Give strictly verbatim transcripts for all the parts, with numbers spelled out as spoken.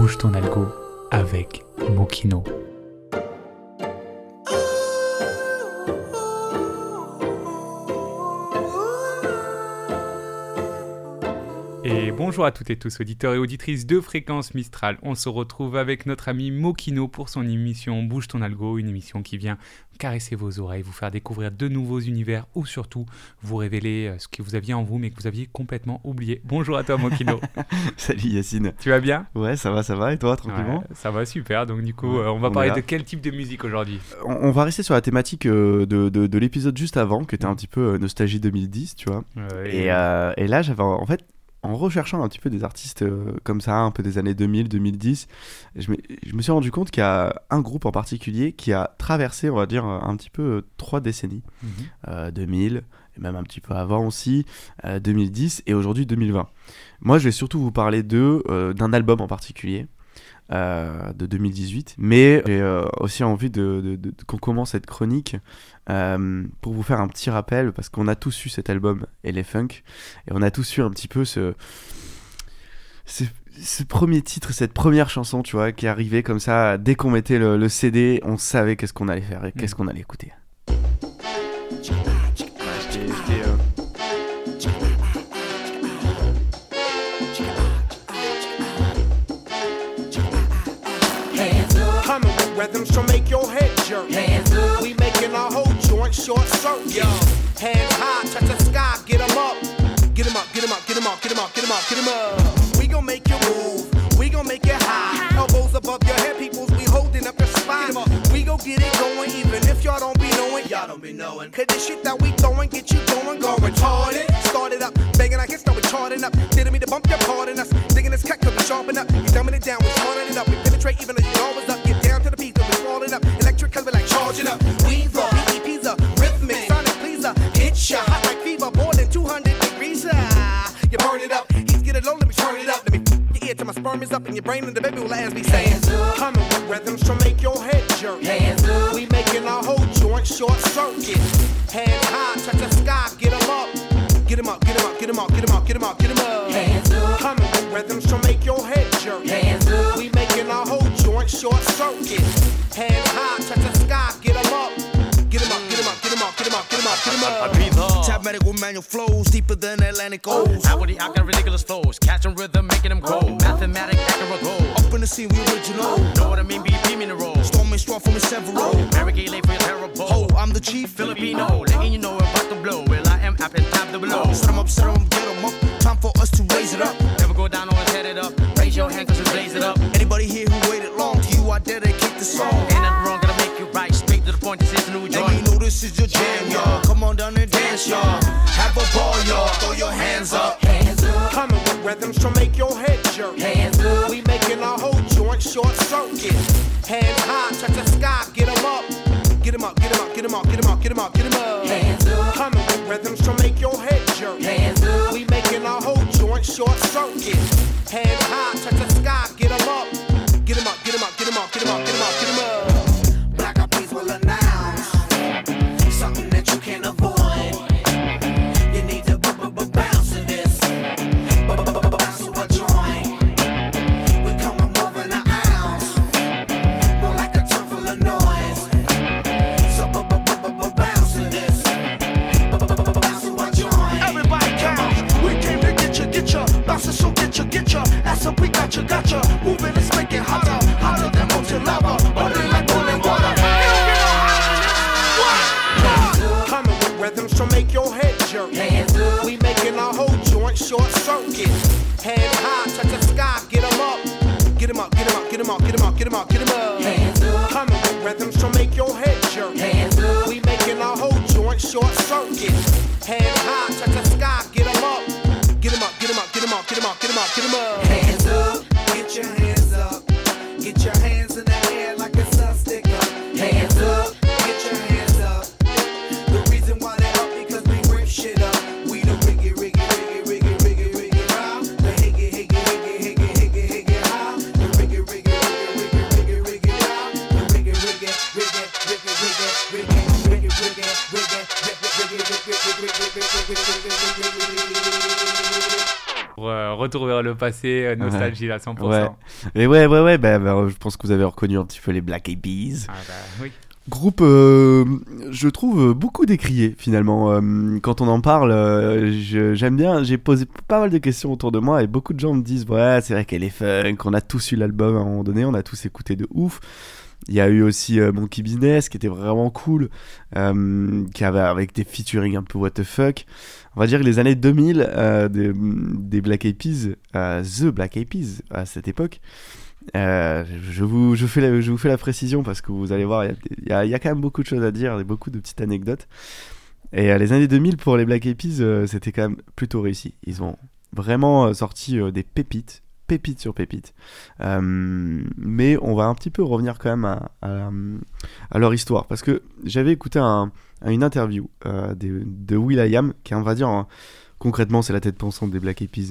Bouge ton algo avec Mokino. Et bonjour à toutes et tous, auditeurs et auditrices de Fréquence Mistral. On se retrouve avec notre ami Mokino pour son émission Bouge ton algo, une émission qui vient caresser vos oreilles, vous faire découvrir de nouveaux univers ou surtout vous révéler ce que vous aviez en vous mais que vous aviez complètement oublié. Bonjour à toi Mokino. Salut Yacine. Tu vas bien ? Ouais, ça va, ça va. Et toi, tranquillement ? Ouais, ça va super. Donc du coup, ouais, euh, on va on parler de quel type de musique aujourd'hui ? on, on va rester sur la thématique euh, de, de, de l'épisode juste avant, qui était un petit peu euh, nostalgie deux mille dix, tu vois. Ouais, et, euh, et là, j'avais en fait... En recherchant un petit peu des artistes euh, comme ça, un peu des années deux mille, deux mille dix, je me, je me suis rendu compte qu'il y a un groupe en particulier qui a traversé, on va dire, un petit peu euh, trois décennies. Mm-hmm. Euh, deux mille, et même un petit peu avant aussi, euh, deux mille dix et aujourd'hui deux mille vingt. Moi, je vais surtout vous parler d'eux, euh, d'un album en particulier. Euh, de deux mille dix-huit, mais j'ai euh, aussi envie de, de, de, de, qu'on commence cette chronique euh, pour vous faire un petit rappel, parce qu'on a tous eu cet album Elephunk, et on a tous eu un petit peu ce, ce, ce premier titre, cette première chanson, tu vois, qui arrivait comme ça, dès qu'on mettait le, le C D, on savait qu'est-ce qu'on allait faire et mmh. qu'est-ce qu'on allait écouter. Rhythms to make your head jerk. Hands up. We making our whole joint short circuit. Yo. Hands high, touch the sky, get 'em up. Get 'em up, get 'em up, get 'em up, get 'em up, get 'em up, get 'em up. We gon' make you move, we gon' make it high. Elbows above your head, peoples, we holding up your spine. We gon' get it going, even if y'all don't be knowing. Y'all don't be knowing. Cause the shit that we throwing, get you going, go retarded. Started up, banging our hits, start retarding up. Didn't mean to bump your part in us. Digging this cut, cause we sharpen up. You dumbing it down, we smarting it up. We penetrate even though you always up. Get down to the beat, cause we falling up. Electric, cause we like charging up. Weezer, B E P's up, rhythmic, sonic pleaser. Hit shot, hot like fever, more than two hundred degrees. Ah, you burn it up, he's get it low, let me turn it up. Let me f- your ear till my sperm is up in your brain and the baby will ask me saying, coming with rhythms to make your head jerk. Hands up. We making our whole joint short circuit. Hands high, touch the sky, get 'em up. Get 'em up, get 'em up, get 'em up, get 'em up, get 'em up, get 'em up. Hands up. Coming with rhythms to make your head jerk. Hands up. We making our whole joint short circuit. Hands high, touch the sky, get 'em up. Get 'em up, get 'em up, get 'em up, get 'em up, get 'em up, get 'em up. I breathe up. Top medical manual flows deeper than Atlantic O's. Outwardly, I got ridiculous flows, catching rhythm, making them grow. Mathematic, accurate goal. Up in the scene, we original. Know what I mean? B P mineral. Storming strong from a several. Mary Kay late for your terrible. Oh, I'm the chief Filipino, letting you know we're about to blow. Well, I am up and top the below. Set 'em up, set 'em, get 'em up. Time for us to raise it up. Never go down, always head it up. Raise your hand cause we blaze it up. Anybody here who waited long, to you I dedicate the song. Ain't nothing wrong, gonna make you right. Straight to the point, this is a new joint. Let me know this is your jam, y'all. Come on down and dance, y'all. Have a ball, y'all. Throw your hands up. Hands up. Coming with rhythms to make your head jerk. Hands up. We making our whole joint short circuit. Hands high, touch the sky, get 'em up. Get 'em up, get 'em up, get 'em up, get 'em up, get 'em up, get 'em up. Hands up. Coming with rhythms to make your head jerk. Hands up. We making our whole joint short circuit. Hands high, touch the sky, get 'em up. Get 'em up, get 'em up, get 'em up, get 'em up, get 'em up, get 'em up. Black Eyed Peas will announce something that you can't avoid. You need to bounce to this. Bounce to a joint. We coming more than an ounce, more like a ton full of noise. So bounce to this. Bounce to a joint. Everybody come on. We came to get you, get you. Bounce so get you, get you. That's what we got you, got you. Moving, let's make it hotter, hotter than molten lava. Burning like boiling water. Coming with rhythms to make your head jerk. Hands up. We making our whole joint short circuit. Hands high, touch the sky, get 'em up. Get 'em up, get 'em up, get 'em up, get 'em up, get 'em up, get 'em up. Hands up. Coming with rhythms to make your head jerk. Hands up. We making our whole joint short circuit. Hands high, touch the sky, get 'em up. Get 'em up, get 'em up, get 'em up, get 'em up, get 'em up, get 'em up. Hands up, get your hands up. Get your hands in the air like a sun sticker. Hands up, get your hands up. The reason why they're up because we rip shit up. We the riggy, riggy, riggy, riggy, riggy, riggy, round. The higgy, higgy, higgy, higgy, higgy, higgy, how. The riggy, riggy, riggy, riggy, riggy, riggy, round. The riggy, riggy, riggy, riggy, riggy, riggy, riggy, riggy, riggy, riggy, riggy, riggy, riggy, riggy, riggy, riggy, riggy, riggy, riggy, riggy. Pour euh, retour vers le passé, euh, nostalgie à cent pour cent. Ouais. Et ouais, ouais, ouais, bah, bah, je pense que vous avez reconnu un petit peu les Black Eyed Peas. Ah bah oui. Groupe, euh, je trouve, beaucoup décrié finalement. Euh, quand on en parle, euh, je, j'aime bien, j'ai posé pas mal de questions autour de moi et beaucoup de gens me disent ouais, c'est vrai qu'elle est funk, on a tous eu l'album à un moment donné, on a tous écouté de ouf. Il y a eu aussi euh, Monkey Business qui était vraiment cool, euh, qui avait avec des featuring un peu what the fuck. On va dire que les années deux mille euh, des, des Black Eyed Peas, euh, The Black Eyed Peas à cette époque. Euh, je, vous, je, fais la, je vous fais la précision parce que vous allez voir, il y, y, y a quand même beaucoup de choses à dire et beaucoup de petites anecdotes. Et euh, les années deux mille pour les Black Eyed Peas, euh, c'était quand même plutôt réussi. Ils ont vraiment euh, sorti euh, des pépites, pépites sur pépites. Euh, mais on va un petit peu revenir quand même à, à, à leur histoire parce que j'avais écouté un, une interview euh, de, de will.i.am qui, on va dire, hein, concrètement, c'est la tête pensante des Black Eyed Peas.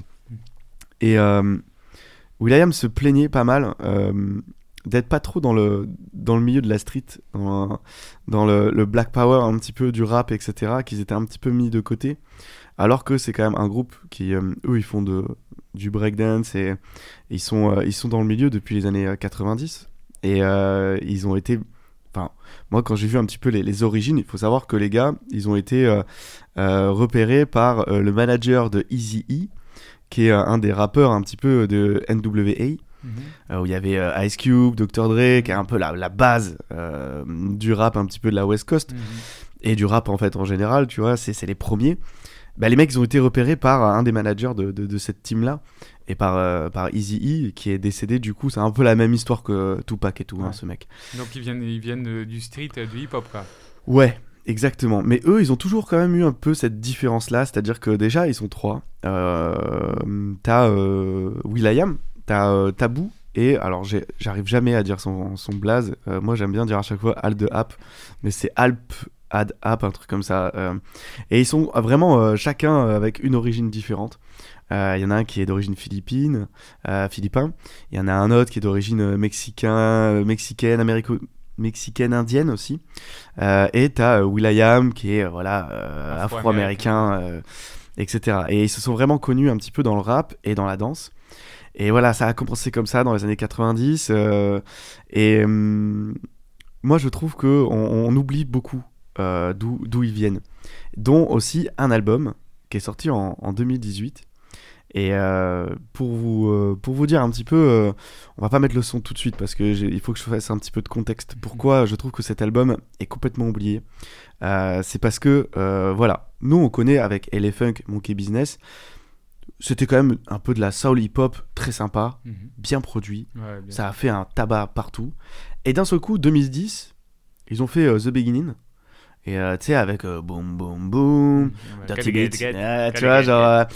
Et euh, will.i.am se plaignait pas mal euh, d'être pas trop dans le, dans le milieu de la street, dans, dans le, le black power un petit peu du rap, et cetera, qu'ils étaient un petit peu mis de côté, alors que c'est quand même un groupe qui, euh, eux, ils font de, du breakdance et ils sont, euh, ils sont dans le milieu depuis les années quatre-vingt-dix et euh, ils ont été... Enfin, moi, quand j'ai vu un petit peu les, les origines, il faut savoir que les gars, ils ont été euh, euh, repérés par euh, le manager de Eazy-E, qui est un des rappeurs un petit peu de N W A, mm-hmm. euh, où il y avait euh, Ice Cube, docteur Dre, qui est un peu la, la base euh, du rap un petit peu de la West Coast, mm-hmm. et du rap en fait en général, tu vois, c'est, c'est les premiers. Bah, les mecs, ils ont été repérés par un des managers de, de, de cette team-là, et par, euh, par Eazy-E, qui est décédé, du coup, c'est un peu la même histoire que Tupac et tout, ouais. hein, ce mec. Donc ils viennent, ils viennent du street, du hip-hop, quoi. Ouais. Exactement, mais eux ils ont toujours quand même eu un peu cette différence là, c'est-à-dire que déjà ils sont trois, euh, t'as euh, will.i.am, t'as euh, Taboo et alors j'ai, j'arrive jamais à dire son, son blaze, euh, moi j'aime bien dire à chaque fois Al de App, mais c'est Alp Ad App, un truc comme ça, euh, et ils sont vraiment euh, chacun avec une origine différente. Il euh, y en a un qui est d'origine philippine, euh, philippin, il y en a un autre qui est d'origine mexicain, mexicaine, américaine, mexicaine indienne aussi, euh, et t'as euh, will.i.am qui est euh, voilà euh, afro-américain, euh, et cetera. Et ils se sont vraiment connus un petit peu dans le rap et dans la danse. Et voilà, ça a commencé comme ça dans les années quatre-vingt-dix. Euh, et euh, moi, je trouve que on, on oublie beaucoup euh, d'où d'où ils viennent, dont aussi un album qui est sorti en, en deux mille dix-huit. Et euh, pour, vous, euh, pour vous dire un petit peu, euh, on va pas mettre le son tout de suite parce qu'il faut que je fasse un petit peu de contexte. Pourquoi je trouve que cet album est complètement oublié, euh, c'est parce que, euh, voilà, nous on connaît avec L A Funk, Monkey Business, c'était quand même un peu de la soul hip-hop très sympa, mm-hmm. bien produit, ouais, bien ça a fait un tabac partout. Et d'un seul coup, deux mille dix, ils ont fait euh, The Beginning. Et euh, tu sais, avec euh, boum boum boum, Dirty Beats, euh, tu vois, genre,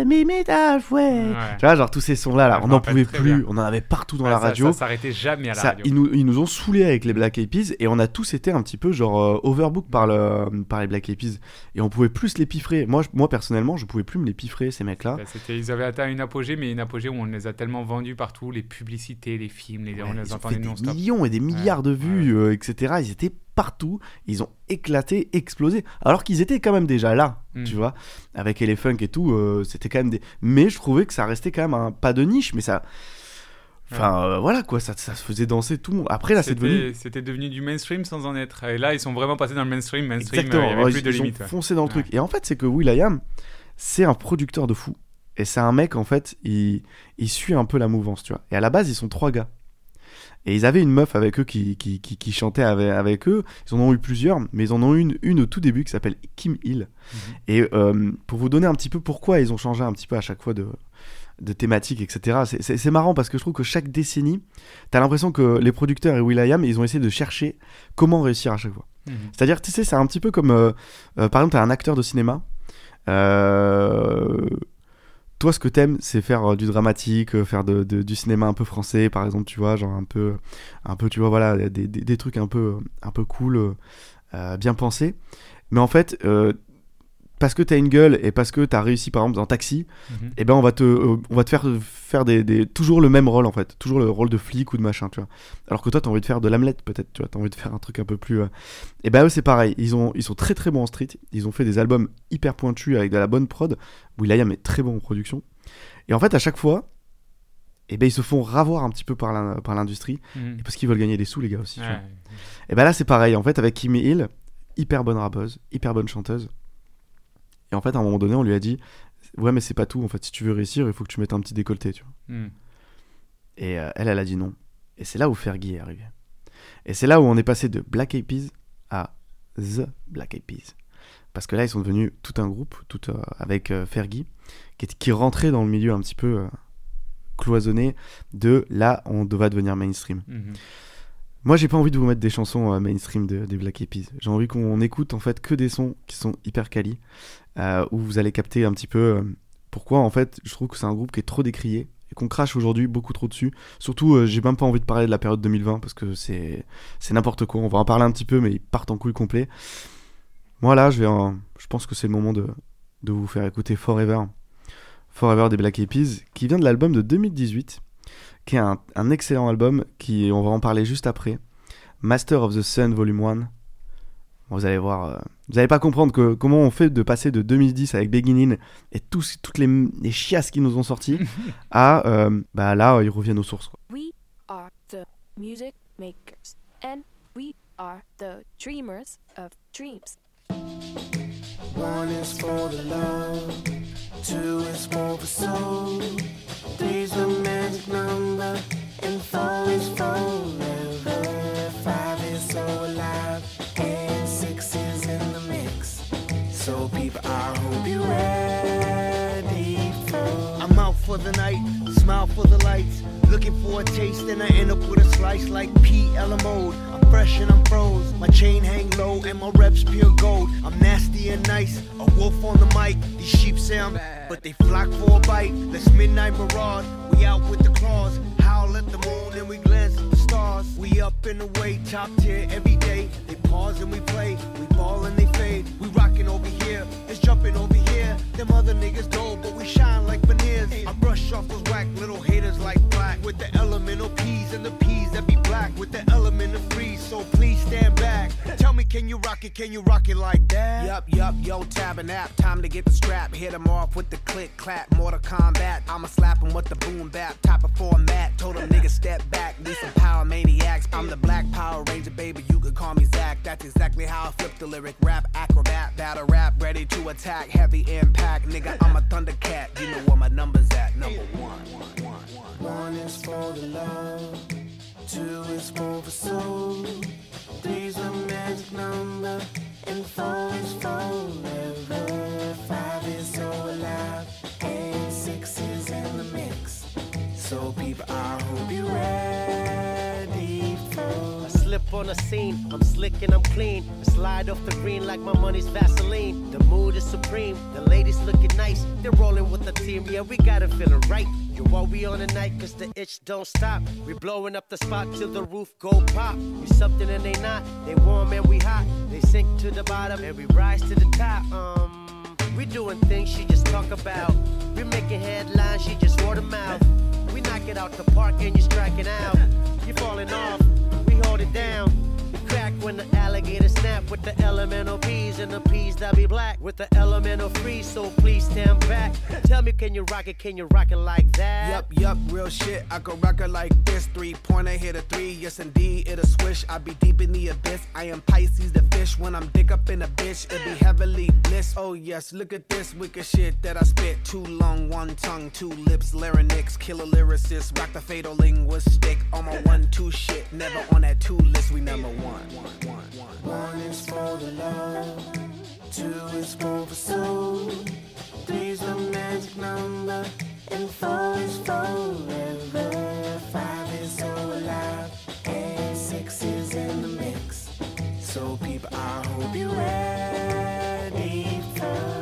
halfway, tu vois, genre tous ces sons-là, là, on n'en pouvait plus, bien. On en avait partout dans ouais, la ça, radio. Ça s'arrêtait jamais à la ça, radio. Ils nous, ils nous ont saoulés avec les Black Eyed Peas et on a tous été un petit peu genre euh, overbook par, le, par les Black Eyed Peas. Et on pouvait plus les piffrer. Moi, je, moi personnellement, je pouvais plus me les piffrer, ces mecs-là. Bah, c'était, ils avaient atteint une apogée, mais une apogée où on les a tellement vendus partout, les publicités, les films, les, ouais, on les entendait non-stop. Des millions et des milliards ouais, de vues, ouais. euh, et cetera. Ils étaient partout, ils ont éclaté, explosé, alors qu'ils étaient quand même déjà là, mm. tu vois, avec L A Funk et tout, euh, c'était quand même des... Mais je trouvais que ça restait quand même un pas de niche, mais ça... Enfin, ouais. euh, voilà, quoi, ça, ça se faisait danser tout le monde. Après, là, c'était, c'est devenu... C'était devenu du mainstream sans en être. Et là, ils sont vraiment passés dans le mainstream, mainstream, exactement, il y avait ouais, plus ils, de ils limites. Ils ont ouais. foncé dans le ouais. truc. Et en fait, c'est que will.i.am, c'est un producteur de fou. Et c'est un mec, en fait, il, il suit un peu la mouvance, tu vois. Et à la base, ils sont trois gars. Et ils avaient une meuf avec eux qui, qui, qui, qui chantait avec, avec eux. Ils en ont eu plusieurs, mais ils en ont eu une, une au tout début qui s'appelle Kim Hill. Mm-hmm. Et euh, pour vous donner un petit peu pourquoi ils ont changé un petit peu à chaque fois de, de thématique, et cetera. C'est, c'est, c'est marrant parce que je trouve que chaque décennie, t'as l'impression que les producteurs et will.i.am, ils ont essayé de chercher comment réussir à chaque fois. Mm-hmm. C'est-à-dire, tu sais, c'est un petit peu comme... Euh, euh, par exemple, t'as un acteur de cinéma... Euh... Toi, ce que t'aimes, c'est faire euh, du dramatique, euh, faire de, de, du cinéma un peu français, par exemple, tu vois, genre un peu, un peu, tu vois, voilà, des, des, des trucs un peu, un peu cool, euh, bien pensés. Mais en fait, euh, parce que t'as une gueule et parce que t'as réussi, par exemple, dans Taxi, mm-hmm. et ben on va te, euh, on va te faire faire des, des, toujours le même rôle, en fait, toujours le rôle de flic ou de machin, tu vois. Alors que toi, t'as envie de faire de l'Hamlet, peut-être, tu vois, t'as envie de faire un truc un peu plus. Euh... Et ben eux, c'est pareil, ils ont, ils sont très très bons en street, ils ont fait des albums hyper pointus avec de la bonne prod. will.i.am est très bon en production. Et en fait, à chaque fois, eh ben, ils se font ravoir un petit peu par, la, par l'industrie, Mhm. parce qu'ils veulent gagner des sous, les gars, aussi. tu vois. Ouais. Et ben là, c'est pareil, en fait, avec Kim Hill, hyper bonne rappeuse, hyper bonne chanteuse. Et en fait, à un moment donné, on lui a dit ouais, mais c'est pas tout, en fait, si tu veux réussir, il faut que tu mettes un petit décolleté, tu vois. Mhm. Et euh, elle, elle a dit non. Et c'est là où Fergie est arrivé. Et c'est là où on est passé de Black Eyed Peas à The Black Eyed Peas. Parce que là, ils sont devenus tout un groupe, tout, euh, avec euh, Fergie, qui, est, qui rentrait dans le milieu un petit peu euh, cloisonné de là, on va devenir mainstream. Mhm. Moi, j'ai pas envie de vous mettre des chansons euh, mainstream de, des Black Eyed Peas. J'ai envie qu'on écoute en fait que des sons qui sont hyper quali, euh, où vous allez capter un petit peu euh, pourquoi en fait je trouve que c'est un groupe qui est trop décrié et qu'on crache aujourd'hui beaucoup trop dessus. Surtout, euh, j'ai même pas envie de parler de la période deux mille vingt parce que c'est c'est n'importe quoi. On va en parler un petit peu, mais ils partent en couille complet. Moi là, je vais, en... je pense que c'est le moment de de vous faire écouter Forever, Forever des Black Eyed Peas, qui vient de l'album de deux mille dix-huit. Qui est un, un excellent album, qui, on va en parler juste après. Master of the Sun Volume un. Bon, vous allez voir, euh, vous n'allez pas comprendre que, comment on fait de passer de deux mille dix avec Beginning et tous, toutes les, les chiasses qui nous ont sortis à euh, bah là, ils reviennent aux sources, quoi. We are the music makers, and we are the dreamers of dreams. One is for the love, two is for the soul, three's the magic number, and four is forever. Five is so alive, and six is in the mix. So people, I hope you're ready for. I'm out for the night, smile for the lights, looking for a taste, and I end up with a slice like P L M O. I'm fresh and I'm froze, my chain hang low, and my reps pure gold. I'm nasty and nice, a wolf on the mic. These sheep say I'm bad, but they flock for a bite. Let's midnight mirage, we out with the claws. Howl at the moon and we glance at the stars. We up in the way, top tier every day. They pause and we play, we ball and they fade. We rockin' over here, it's jumping over here. Them other niggas gold, but we shine like veneers. I brush off those whack little haters like black, with the elemental P's and the P's that be black, with the element of freeze. So please stand back. Tell me, can you rock it? Can you rock it like that? Yup, yup, yo, tab and app. Time to get the strap. Hit him off with the click clap. Mortal Kombat. I'ma slap him with the boom bap. Type of format. Told him niggas step back. Need some power maniacs. I'm the Black Power Ranger, baby. You could call me Zach. That's exactly how I flip the lyric. Rap acrobat. Battle rap. Ready to attack. Heavy impact. Nigga, I'm a Thundercat. You know where my number's at. Number one. One is for the love. Two is for the soul. Three's a magic number, and four is forever. Five is so alive, and six is in the mix. So people, I hope you're ready for. I slip on the scene, I'm slick and I'm clean. I slide off the green like my money's Vaseline. The mood is supreme, the ladies looking nice. They're rolling with the team, yeah, we got it feeling right. Yo, while we on the night, cause the itch don't stop. We blowing up the spot till the roof go pop. We something and they not, they warm and we hot. They sink to the bottom and we rise to the top. Um, we doing things she just talk about. We making headlines, she just word of mouth. We knock it out the park and you striking out. You falling off, we hold it down. We crack when the alligator snap with the elemental P's and the P's that be black with the elemental freeze. So please stand back. Tell me, can you rock it? Can you rock it like that? Yup, yup, real shit. I could rock it like this. Three pointer hit a three. Yes, indeed, it'll swish. I be deep in the abyss. I am Pisces, the fish. When I'm dick up in a bitch, it be heavily bliss. Oh yes, look at this wicked shit that I spit. Too long, one tongue, two lips, larynx, killer lyricist, rock the fatal linguistic. On my one, two shit, never on that two list. We number one. One is for the love, two is for the soul, three's the magic number, and four is forever. Five is so alive, and six is in the mix. So people, I hope you're ready for.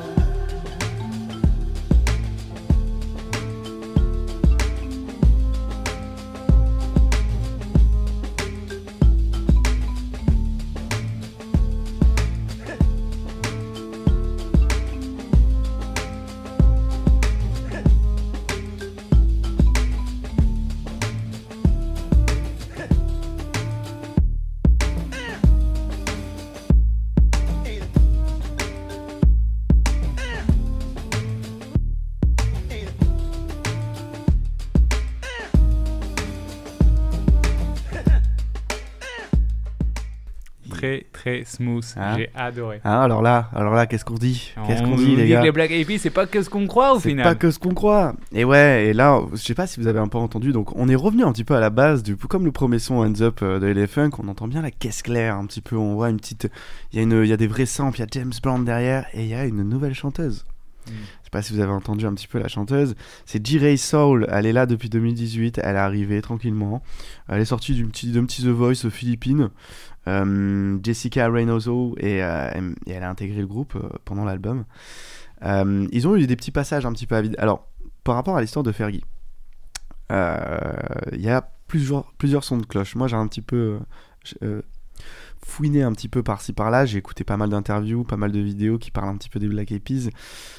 très smooth. Hein J'ai adoré. Hein, alors là, alors là, qu'est-ce qu'on dit Qu'est-ce On qu'on nous dit, les dit gars que les Black Eyed Peas, c'est pas que ce qu'on croit au C'est final. pas que ce qu'on croit. Et ouais, et là, je sais pas si vous avez un peu entendu, donc on est revenu un petit peu à la base, du comme le premier son Hands Up euh, de L F Funk, on entend bien la caisse claire un petit peu, on voit une petite, il y a une, il y a des vrais samples, il y a James Brown derrière, et il y a une nouvelle chanteuse. Mm. Je sais pas si vous avez entendu un petit peu la chanteuse, c'est J-Ray Soul, elle est là depuis deux mille dix-huit, elle est arrivée tranquillement, elle est sortie d'un petit, d'un petit The Voice philippine, euh, Jessica Reynoso, et, euh, et elle a intégré le groupe euh, pendant l'album. Euh, ils ont eu des petits passages un petit peu à vide. Alors, par rapport à l'histoire de Fergie, il euh, y a plusieurs, plusieurs sons de cloche. Moi, j'ai un petit peu euh, fouiné un petit peu par-ci par-là. J'ai écouté pas mal d'interviews, pas mal de vidéos qui parlent un petit peu des Black Eyed Peas.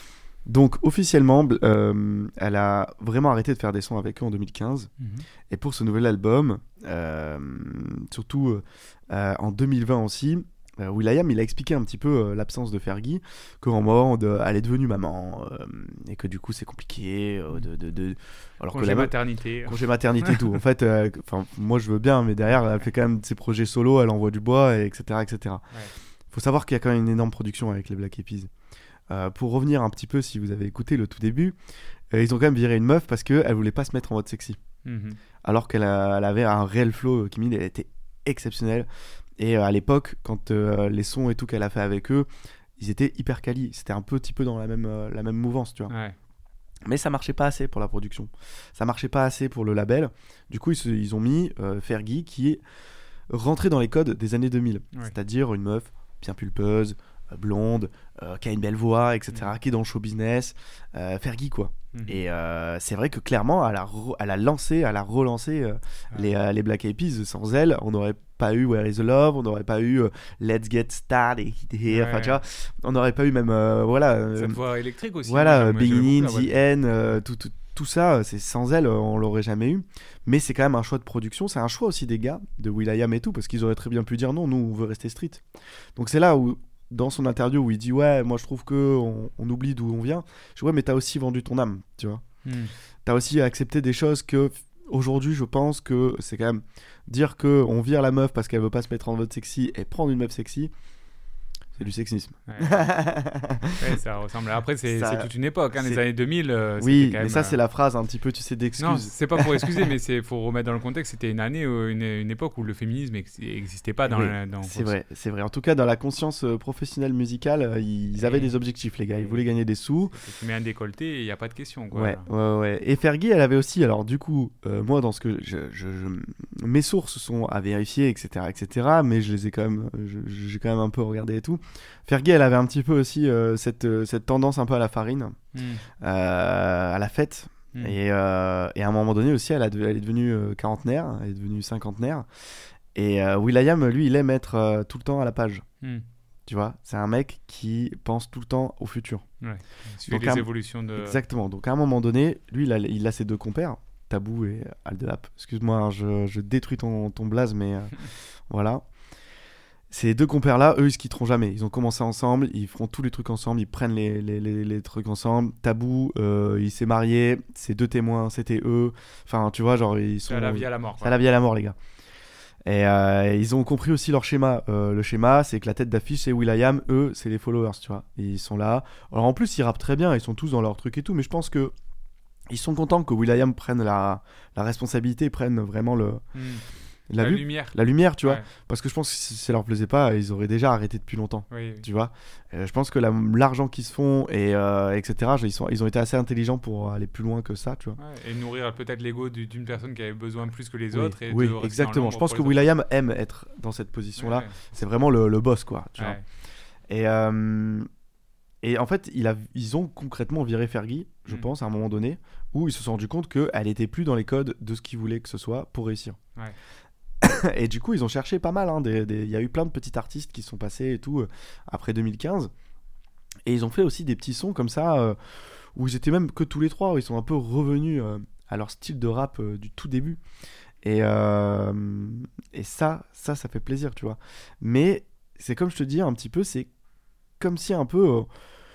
Donc, officiellement, euh, elle a vraiment arrêté de faire des sons avec eux en deux mille quinze. Mm-hmm. Et pour ce nouvel album, euh, surtout euh, en deux mille vingt aussi, euh, will.i.am il a expliqué un petit peu euh, l'absence de Fergie, qu'en mode euh, elle est devenue maman euh, et que du coup c'est compliqué euh, de, de, de... Alors congé que la maternité congé maternité tout en fait euh, moi je veux bien, mais derrière elle fait quand même ses projets solo, elle envoie du bois, et etc etc. Ouais. Faut savoir qu'il y a quand même une énorme production avec les Black Eyed Peas. Euh, pour revenir un petit peu, si vous avez écouté le tout début, euh, ils ont quand même viré une meuf parce qu'elle voulait pas se mettre en mode sexy, mm-hmm. alors qu'elle a, elle avait un réel flow. Kim Hill, elle était exceptionnelle. Et euh, à l'époque, quand euh, les sons et tout qu'elle a fait avec eux, ils étaient hyper quali. C'était un petit peu dans la même, euh, la même mouvance, tu vois. Ouais. Mais ça marchait pas assez pour la production. Ça marchait pas assez pour le label. Du coup, ils, se, ils ont mis euh, Fergie, qui est rentrée dans les codes des années deux mille. Ouais. C'est-à-dire une meuf bien pulpeuse, blonde, euh, qui a une belle voix, et cetera, mmh. qui est dans le show business, euh, Fergie quoi. Mmh. Et euh, c'est vrai que clairement, elle a, re- elle a lancé, elle a relancé euh, ouais. les, euh, les Black Eyed Peas. Sans elle, on n'aurait pas eu Where Is the Love, on n'aurait pas eu euh, Let's Get Started Here, enfin ouais. tu vois, on n'aurait pas eu même euh, voilà. Euh, Cette voix électrique aussi. Voilà, Beginning, The End, euh, tout, tout, tout ça, c'est sans elle, on l'aurait jamais eu. Mais c'est quand même un choix de production, c'est un choix aussi des gars de will.i.am et tout, parce qu'ils auraient très bien pu dire non, nous on veut rester street. Donc c'est là où dans son interview où il dit ouais, moi je trouve que on, on oublie d'où on vient. Je dis ouais, mais t'as aussi vendu ton âme, tu vois. Mm. T'as aussi accepté des choses que aujourd'hui je pense que c'est quand même dire que on vire la meuf parce qu'elle veut pas se mettre en mode sexy et prendre une meuf sexy. C'est du sexisme. Ouais. ouais, ça ressemble. Après, c'est, ça, c'est toute une époque, hein, les années deux mille. Euh, oui, quand même, mais ça, euh... c'est la phrase un petit peu, tu sais, d'excuse. Non, c'est pas pour excuser, mais c'est faut remettre dans le contexte. C'était une année, euh, une, une époque où le féminisme n'existait pas dans. Oui, la, dans c'est vrai, c'est vrai. En tout cas, dans la conscience euh, professionnelle musicale, euh, ils avaient et... des objectifs, les gars. Ils voulaient gagner des sous. Tu mets un décolleté, il y a pas de question, quoi. Ouais, ouais, ouais. Et Fergie, elle avait aussi, alors du coup, euh, moi, dans ce que je, je, je, mes sources sont à vérifier, et cetera, et cetera. Mais je les ai quand même, je, j'ai quand même un peu regardé et tout. Fergie, elle avait un petit peu aussi euh, cette, euh, cette tendance un peu à la farine, mmh. euh, à la fête. Mmh. Et, euh, et à un moment donné aussi, elle, a de, elle est devenue euh, quarantenaire, elle est devenue cinquantenaire. Et euh, will.i.am, lui, il aime être euh, tout le temps à la page. Mmh. Tu vois, c'est un mec qui pense tout le temps au futur. Ouais. Il suit les un... évolutions de... Exactement. Donc à un moment donné, lui, il a, il a ses deux compères, Tabou et Aldehap. Excuse-moi, hein, je, je détruis ton, ton blaze, mais euh, voilà. Ces deux compères-là, eux, ils se quitteront jamais. Ils ont commencé ensemble, ils feront tous les trucs ensemble, ils prennent les, les, les, les trucs ensemble. Tabou, euh, il s'est marié, ses deux témoins, c'était eux. Enfin, tu vois, genre, ils sont... C'est à la vie à la mort. C'est à la vie à la mort, les gars. Et euh, ils ont compris aussi leur schéma. Euh, le schéma, c'est que la tête d'affiche, c'est will.i.am, eux, c'est les followers, tu vois. Et ils sont là. Alors en plus, ils rappent très bien, ils sont tous dans leur truc et tout, mais je pense que ils sont contents que will.i.am prenne la, la responsabilité, prenne vraiment le... Mm. La, la lu- lumière. La lumière, tu vois. Ouais. Parce que je pense que si ça leur plaisait pas, ils auraient déjà arrêté depuis longtemps. Oui, oui. Tu vois. Euh, je pense que la, l'argent qu'ils se font, et, euh, et cetera, ils, sont, ils ont été assez intelligents pour aller plus loin que ça, tu vois. Ouais, et nourrir peut-être l'ego du, d'une personne qui avait besoin plus que les oui, autres. Et oui, de exactement. Je pense que will.i.am aime être dans cette position-là. Ouais, ouais. C'est vraiment le, le boss, quoi. Tu ouais. vois. Et, euh, et en fait, il a, ils ont concrètement viré Fergie, je mm. pense, à un moment donné, où ils se sont rendus compte qu'elle était plus dans les codes de ce qu'ils voulaient que ce soit pour réussir. Ouais. Et du coup, ils ont cherché pas mal. Hein, des, des... Il y a eu plein de petits artistes qui sont passés et tout euh, après deux mille quinze. Et ils ont fait aussi des petits sons comme ça euh, où ils étaient même que tous les trois. Où ils sont un peu revenus euh, à leur style de rap euh, du tout début. Et, euh, et ça, ça, ça fait plaisir, tu vois. Mais c'est comme je te dis un petit peu, c'est comme si un peu euh,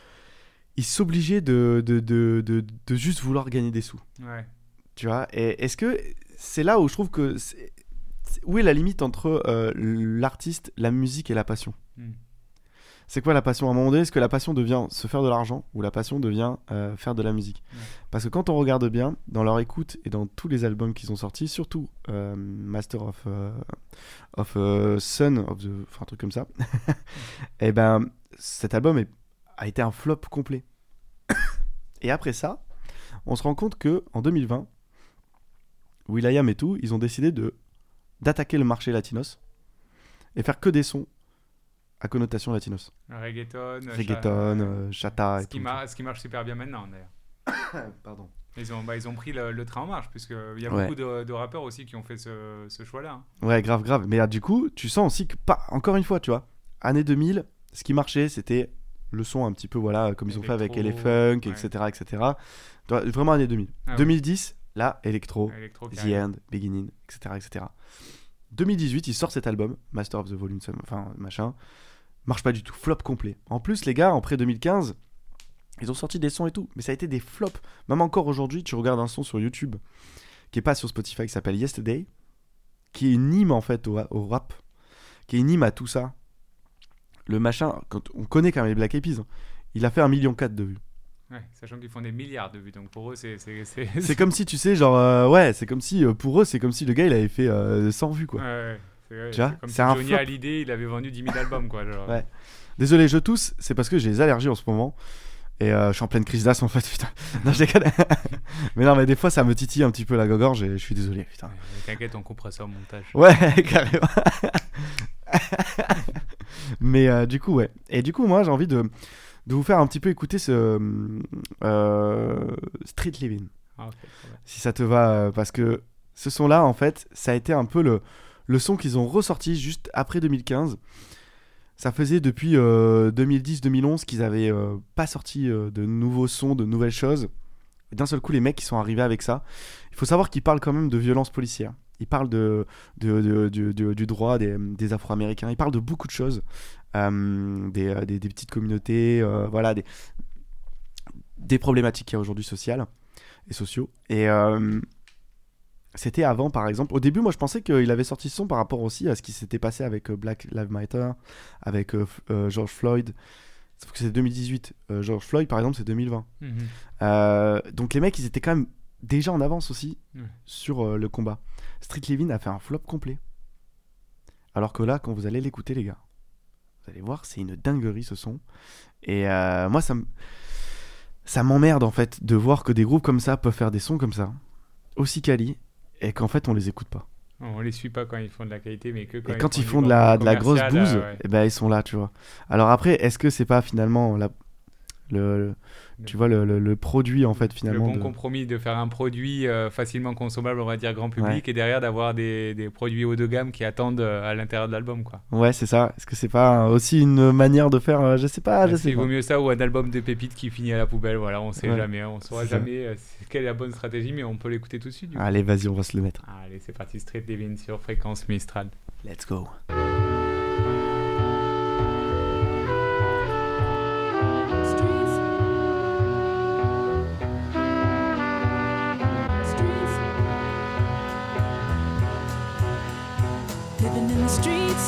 ils s'obligeaient de, de, de, de, de juste vouloir gagner des sous. Ouais. Tu vois. Et est-ce que c'est là où je trouve que... C'est... Où est la limite entre euh, l'artiste, la musique et la passion ? Mm. C'est quoi la passion à un moment donné? Est-ce que la passion devient se faire de l'argent ou la passion devient euh, faire de la musique? Ouais. Parce que quand on regarde bien, dans leur écoute et dans tous les albums qui sont sortis, surtout euh, Master of, euh, of euh, Son, of the... enfin un truc comme ça, et ben cet album est... a été un flop complet. Et après ça, on se rend compte que en deux mille vingt, will.i.am et tout, ils ont décidé de d'attaquer le marché latinos et faire que des sons à connotation latinos. Reggaeton, Reggaeton, euh, chata et ce qui, tout. mar- ce qui marche super bien maintenant d'ailleurs. Pardon. Ils ont, bah, ils ont pris le, le train en marche, puisqu'il y a Ouais. beaucoup de, de rappeurs aussi qui ont fait ce, ce choix-là. hein. Ouais, grave, grave. Mais ah, du coup, tu sens aussi que, pas, encore une fois, tu vois, année deux mille, ce qui marchait, c'était le son un petit peu, voilà, comme ils ont fait avec Électro, Elefunk, ouais. et cetera, et cetera. Tu vois, vraiment année deux mille. Ah ouais. deux mille dix, là, électro, Electro, The carrément. End, Beginning, et cetera, et cetera. deux mille dix-huit, ils sortent cet album, Master of the Volume, enfin, machin. Marche pas du tout, flop complet. En plus, les gars, en près deux mille quinze, ils ont sorti des sons et tout, mais ça a été des flops. Même encore aujourd'hui, tu regardes un son sur YouTube qui est pas sur Spotify, qui s'appelle Yesterday, qui est une hymne en fait au, au rap, qui est une hymne à tout ça. Le machin, quand on connaît quand même les Black Eyed Peas, hein, il a fait un million quatre de vues. Ouais, sachant qu'ils font des milliards de vues, donc pour eux, c'est... C'est, c'est... C'est comme si, tu sais, genre, euh, ouais, c'est comme si, euh, pour eux, c'est comme si le gars, il avait fait euh, cent vues, quoi. Ouais, ouais. C'est, ouais, Tu vois, c'est comme c'est si un Johnny flop. Hallyday, il avait vendu dix mille albums, quoi. Genre. Ouais. Désolé, je tousse, c'est parce que j'ai des allergies en ce moment. Et euh, je suis en pleine crise d'asthme en fait, putain. Non, je déconne. Mais non, mais des fois ça me titille un petit peu la gorge et je suis désolé, putain. Ouais, T'inquiète, on coupera ça au montage. Ouais, carrément. Mais euh, du coup, ouais. Et du coup, moi j'ai envie de, de vous faire un petit peu écouter ce euh, Street Living. Ah, ok, très bien. Si ça te va, euh, parce que ce son-là, en fait, ça a été un peu le, le son qu'ils ont ressorti juste après deux mille quinze. Ça faisait depuis euh, deux mille dix deux mille onze qu'ils avaient euh, pas sorti euh, de nouveaux sons, de nouvelles choses. Et d'un seul coup, les mecs qui sont arrivés avec ça. Il faut savoir qu'ils parlent quand même de violence policière. Ils parlent de, de, de, de- de- du droit des, des Afro-Américains. Ils parlent de beaucoup de choses. Euh, des, euh, des, des petites communautés, euh, voilà, des, des problématiques qu'il y a aujourd'hui sociales et sociaux. Et euh, c'était avant, par exemple. Au début, moi, je pensais qu'il avait sorti ce son par rapport aussi à ce qui s'était passé avec euh, Black Lives Matter, avec euh, F- euh, George Floyd. Sauf que c'est deux mille dix-huit. Euh, George Floyd, par exemple, c'est deux mille vingt. Mhm. Euh, donc les mecs, ils étaient quand même déjà en avance aussi Ouais. sur euh, le combat. Street Living a fait un flop complet. Alors que là, quand vous allez l'écouter, les gars, vous allez voir, c'est une dinguerie ce son. Et euh, moi, ça, m- ça m'emmerde en fait de voir que des groupes comme ça peuvent faire des sons comme ça, aussi quali, et qu'en fait on les écoute pas. On les suit pas quand ils font de la qualité, mais que quand Et ils quand font ils du font de la, contenu de la grosse commercial, bouse, euh, ouais. eh ben, ils sont là, tu vois. Alors après, est-ce que c'est pas finalement la, le, le- tu vois, le, le- le produit en fait Le finalement bon de- compromis de faire un produit euh, facilement consommable, on va dire grand public, et derrière d'avoir des, des produits haut de gamme qui attendent euh, à l'intérieur de l'album, quoi. Ouais, c'est ça. Est-ce que c'est pas aussi une manière de faire, euh, je sais pas, je Est-ce sais qu'il pas. vaut mieux ça ou un album de pépites qui finit à la poubelle, voilà, on sait Ouais. jamais, on saura C'est ça. jamais euh, quelle est la bonne stratégie, mais on peut l'écouter tout de suite. Du coup. Allez, vas-y, on va se le mettre. Allez, c'est parti, Street Living sur Fréquence Mistral. Let's go. Streets. Streets. Living in the streets.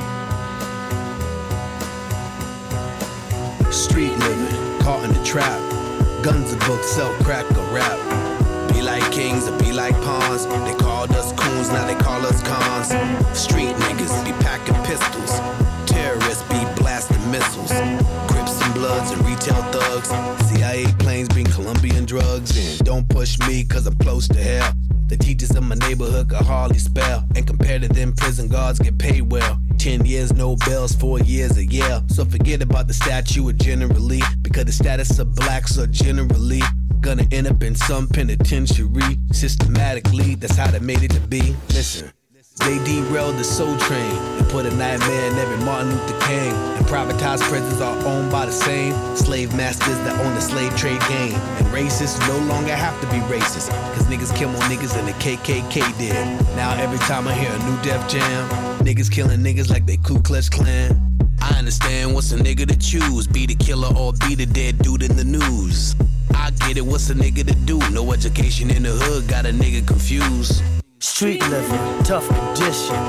Street living, caught in the trap. Guns and books, sell crack or rap. Be like kings or be like pawns. They called us coons, now they call us cons. Street niggas be packing pistols. Terrorists be blasting missiles. Crips and Bloods and retail thugs. C I A planes bring Colombian drugs in. Don't push me cause I'm close to hell. The teachers in my neighborhood could hardly spell. And compared to them, prison guards get paid well. Ten years, no bells, four years a year. So forget about the statue of generally. Because the status of blacks are generally gonna end up in some penitentiary. Systematically, that's how they made it to be. Listen. They derailed the soul train and put a nightmare in every Martin Luther King. And privatized prisons are owned by the same slave masters that own the slave trade game. And racists no longer have to be racist, cause niggas kill more niggas than the K K K did. Now every time I hear a new Def Jam, niggas killing niggas like they Ku Klux Klan. I understand what's a nigga to choose, be the killer or be the dead dude in the news. I get it, what's a nigga to do? No education in the hood, got a nigga confused. Street living, tough conditions.